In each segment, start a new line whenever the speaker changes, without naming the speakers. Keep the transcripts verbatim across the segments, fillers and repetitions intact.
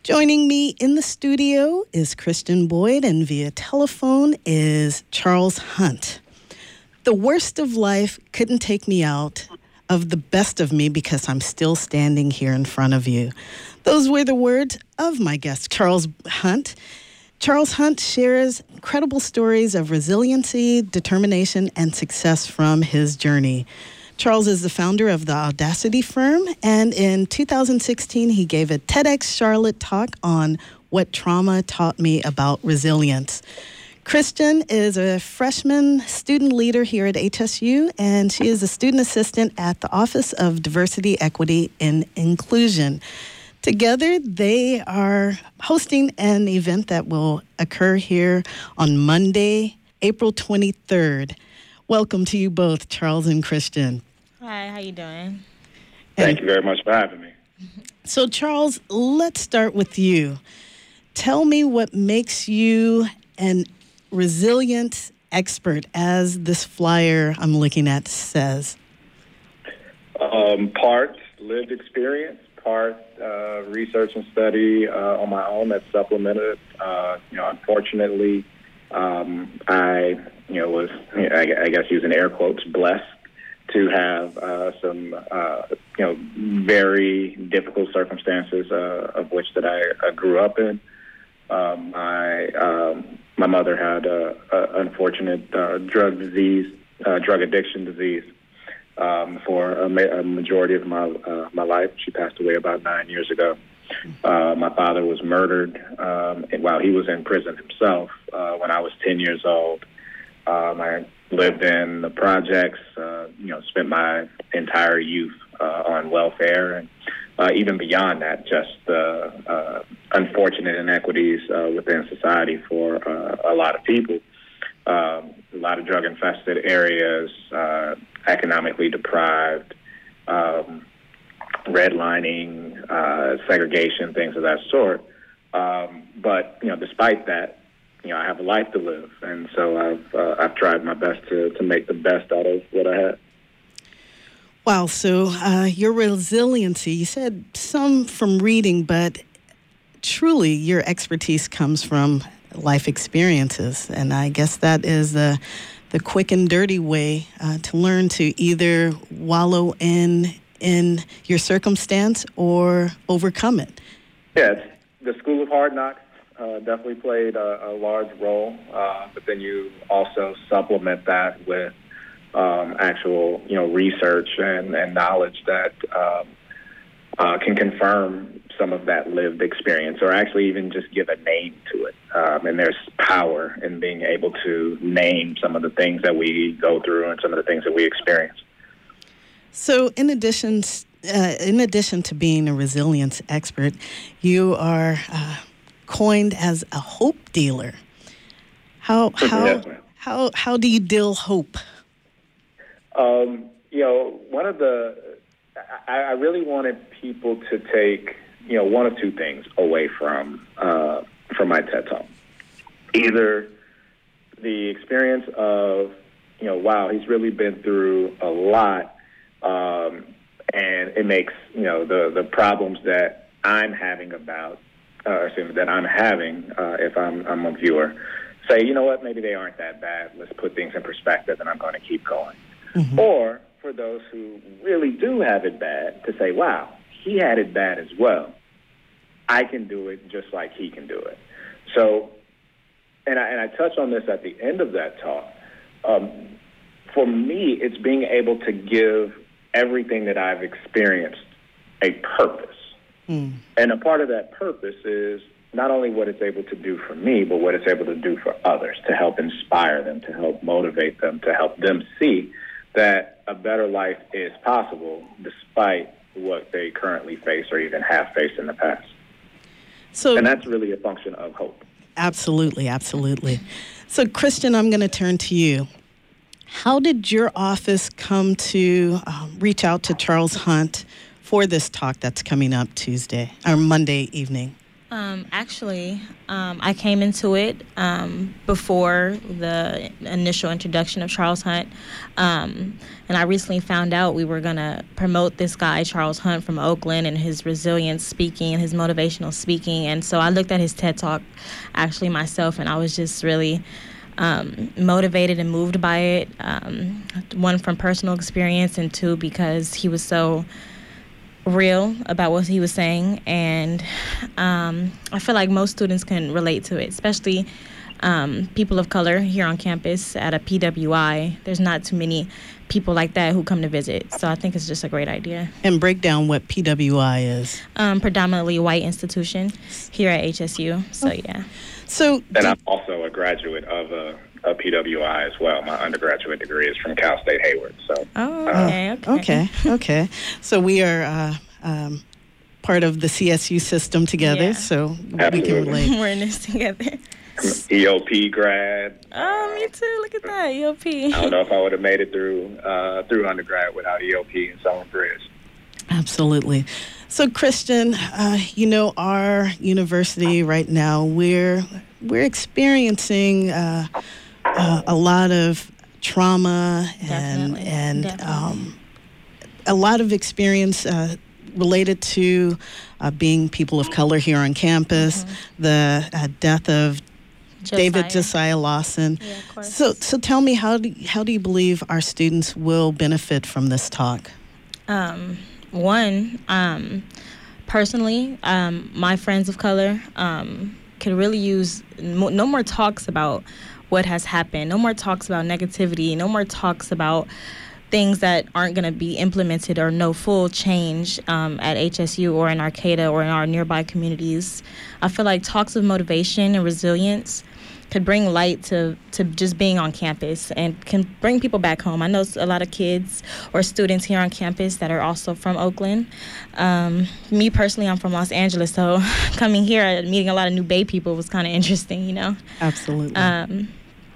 Joining me in the studio is Christian Boyd, and via telephone is Charles Hunt. The worst of life couldn't take me out of the best of me because I'm still standing here in front of you. Those were the words of my guest, Charles Hunt. Charles Hunt shares incredible stories of resiliency, determination, and success from his journey. Charles is the founder of the Audacity Firm, and in two thousand sixteen, he gave a TEDx Charlotte talk on what trauma taught me about resilience. Christian is a freshman student leader here at H S U, and she is a student assistant at the Office of Diversity, Equity, and Inclusion. Together, they are hosting an event that will occur here on Monday, April twenty-third. Welcome to you both, Charles and Christian.
Hi, how you doing?
Thank you very much for having me.
So, Charles, let's start with you. Tell me what makes you an resilient expert, as this flyer I'm looking at says.
Um, part lived experience, part uh, research and study uh, on my own that's supplemented. Uh, you know, unfortunately, um, I, you know, was, I, I guess using air quotes, blessed to have uh, some, uh, you know, very difficult circumstances uh, of which that I, I grew up in. Um, my um, my mother had a, a unfortunate uh, drug disease, uh, drug addiction disease, um, for a, ma- a majority of my uh, my life. She passed away about nine years ago. Uh, my father was murdered um, while he was in prison himself uh, when I was ten years old. Um, I lived in the projects, uh, you know, spent my entire youth uh, on welfare, and uh, even beyond that, just the uh, uh, unfortunate inequities uh, within society for uh, a lot of people. Um, a lot of drug-infested areas, uh, economically deprived, um, redlining, uh, segregation, things of that sort. Um, but, you know, despite that, you know, I have a life to live, and so I've uh, I've tried my best to, to make the best out of what I had.
Wow, so uh, your resiliency, you said some from reading, but truly your expertise comes from life experiences, and I guess that is the, the quick and dirty way uh, to learn to either wallow in, in your circumstance or overcome it.
Yeah, it's the School of Hard Knocks. Uh, definitely played a, a large role, uh, but then you also supplement that with um, actual, you know, research and, and knowledge that um, uh, can confirm some of that lived experience, or actually even just give a name to it. Um, and there's power in being able to name some of the things that we go through and some of the things that we experience.
So, in addition, uh, in addition to being a resilience expert, you are Uh, coined as a hope dealer. How how
yes,
how how do you deal hope?
Um, you know, one of the I, I really wanted people to take, you know, one of two things away from uh, from my TED Talk. Either the experience of, you know, wow, he's really been through a lot, um, and it makes, you know, the the problems that I'm having about Uh, excuse me, that I'm having, uh, if I'm, I'm a viewer, say, you know what, maybe they aren't that bad. Let's put things in perspective, and I'm going to keep going. Mm-hmm. Or for those who really do have it bad, to say, wow, he had it bad as well. I can do it just like he can do it. So, and I, and I touch on this at the end of that talk. Um, for me, it's being able to give everything that I've experienced a purpose. Mm. And a part of that purpose is not only what it's able to do for me, but what it's able to do for others, to help inspire them, to help motivate them, to help them see that a better life is possible despite what they currently face or even have faced in the past. So, and that's really a function of hope.
Absolutely, absolutely. So, Christian, I'm going to turn to you. How did your office come to um, reach out to Charles Hunt for this talk that's coming up Tuesday or Monday evening?
Um, actually, um, I came into it um, before the initial introduction of Charles Hunt, um, and I recently found out we were going to promote this guy, Charles Hunt, from Oakland, and his resilience speaking and his motivational speaking, and so I looked at his TED Talk actually myself, and I was just really um, motivated and moved by it, um, one, from personal experience, and two, because he was so real about what he was saying, and um, I feel like most students can relate to it, especially um, people of color here on campus at a P W I. There's not too many people like that who come to visit, so I think it's just a great idea.
And break down what P W I is.
Um, predominantly a white institution here at H S U, so
okay.
yeah.
So,
and I'm also a graduate of a, a P W I as well. My undergraduate degree is from Cal State Hayward. So.
Oh, okay,
uh,
okay.
Okay, okay. So we are uh, um, part of the C S U system together,
Yeah.
so
Absolutely.
we can relate.
We're in this together.
E O P grad.
Oh, me too. Look at that, E O P.
I don't know if I would have made it through uh, through undergrad without E O P and Summer Bridge.
Absolutely. So, Christian, uh, you know, our university right now, we're we're experiencing uh, uh, a lot of trauma and
Definitely.
and
Definitely.
Um, a lot of experience uh, related to uh, being people of color here on campus.
Mm-hmm.
The uh, death of David
Josiah.
Josiah Lawson.
Yeah, of course.
So, so tell me, how do how do you believe our students will benefit from this talk?
Um, one, um, personally, um, my friends of color um, could really use mo- no more talks about what has happened, no more talks about negativity, no more talks about things that aren't going to be implemented or no full change um, at H S U or in Arcata or in our nearby communities. I feel like talks of motivation and resilience could bring light to, to just being on campus and can bring people back home. I know a lot of kids or students here on campus that are also from Oakland. Um, me personally, I'm from Los Angeles, so coming here and meeting a lot of new Bay people was kind of interesting, you know?
Absolutely.
Um,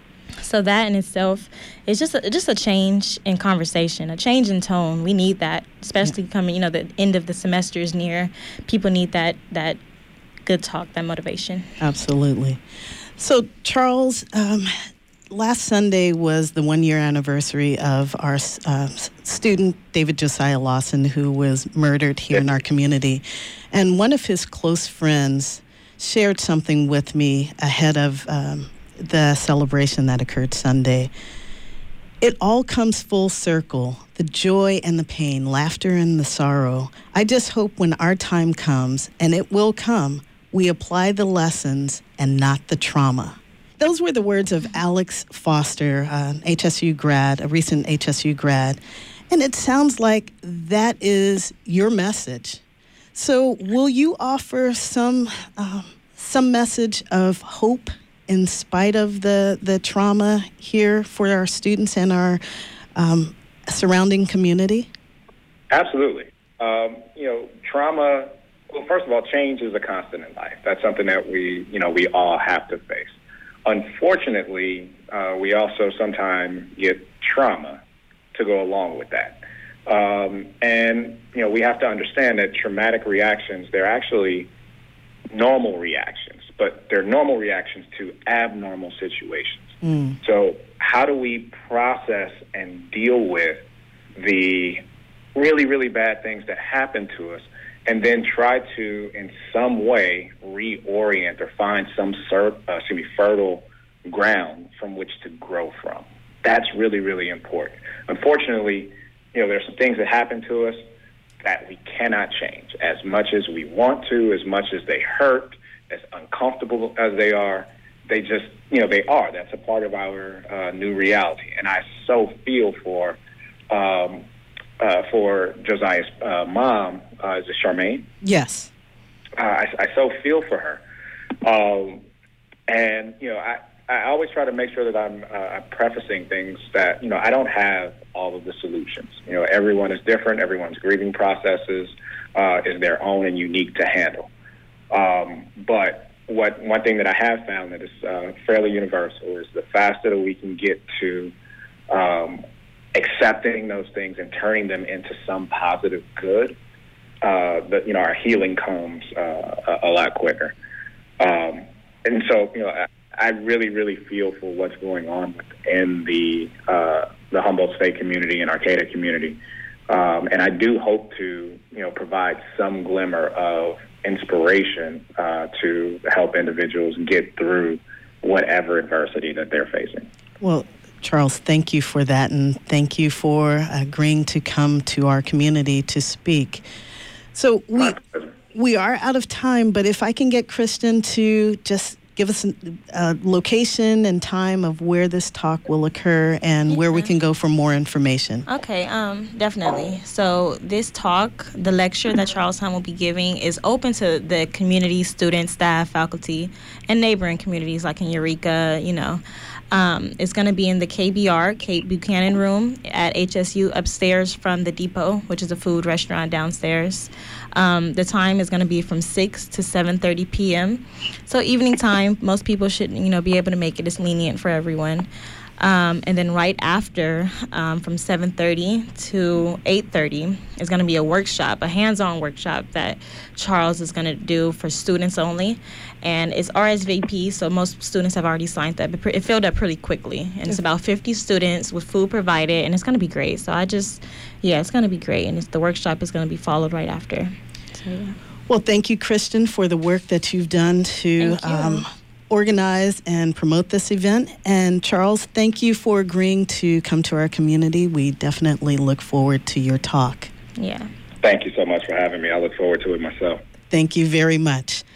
so that in itself is just a, just a change in conversation, a change in tone. We need that, especially yeah. coming, you know, the end of the semester is near. People need that that good talk, that motivation.
Absolutely. So, Charles, um, last Sunday was the one-year anniversary of our uh, student, David Josiah Lawson, who was murdered here in our community. And one of his close friends shared something with me ahead of um, the celebration that occurred Sunday. It all comes full circle, the joy and the pain, laughter and the sorrow. I just hope when our time comes, and it will come, we apply the lessons and not the trauma. Those were the words of Alex Foster, an H S U grad, a recent H S U grad. And it sounds like that is your message. So will you offer some um, some message of hope in spite of the, the trauma here for our students and our um, surrounding community?
Absolutely. Um, you know, trauma... Well, first of all, change is a constant in life. That's something that we, you know, we all have to face. Unfortunately, uh, we also sometimes get trauma to go along with that. Um, and, you know, we have to understand that traumatic reactions, they're actually normal reactions, but they're normal reactions to abnormal situations. Mm. So how do we process and deal with the really, really bad things that happen to us, and then try to, in some way, reorient or find some ser- uh, excuse me, fertile ground from which to grow from? That's really, really important. Unfortunately, you know, there's some things that happen to us that we cannot change. As much as we want to, as much as they hurt, as uncomfortable as they are, they just, you know, they are. That's a part of our uh, new reality. And I so feel for um, uh, for Josiah's uh, mom. Uh, is it Charmaine?
Yes.
Uh, I, I so feel for her. Um, and, you know, I, I always try to make sure that I'm uh, prefacing things that, you know, I don't have all of the solutions. You know, everyone is different. Everyone's grieving processes uh, is their own and unique to handle. Um, but what one thing that I have found that is uh, fairly universal is the faster that we can get to um, accepting those things and turning them into some positive good, uh, that, you know, our healing comes uh, a, a lot quicker. and so, you know, I, I really, really feel for what's going on within the uh, the Humboldt State community and Arcata community. Um, and I do hope to, you know, provide some glimmer of inspiration uh, to help individuals get through whatever adversity that they're facing.
Well, Charles, thank you for that, and thank you for agreeing to come to our community to speak. So we we are out of time, but if I can get Kristen to just give us a uh, location and time of where this talk will occur and yeah. where we can go for more information.
Okay, um, definitely. So this talk, the lecture that Charles Hunt will be giving, is open to the community, students, staff, faculty, and neighboring communities like in Eureka, you know. Um, it's going to be in the K B R, Kate Buchanan Room at H S U upstairs from the Depot, which is a food restaurant downstairs. Um, the time is going to be from six to seven thirty p.m. So evening time, most people should, you know, be able to make it. It's lenient for everyone. Um, and then right after, um, from seven thirty to eight thirty, is going to be a workshop, a hands-on workshop that Charles is going to do for students only. And it's R S V P, so most students have already signed up. It filled up pretty quickly. And it's about fifty students with food provided, and it's going to be great. So I just, yeah, it's going to be great. And it's, the workshop is going to be followed right after. So, yeah.
Well, thank you, Kristen, for the work that you've done to um, organize and promote this event. And Charles, thank you for agreeing to come to our community. We definitely look forward to your talk.
Yeah.
Thank you so much for having me. I look forward to it myself.
Thank you very much.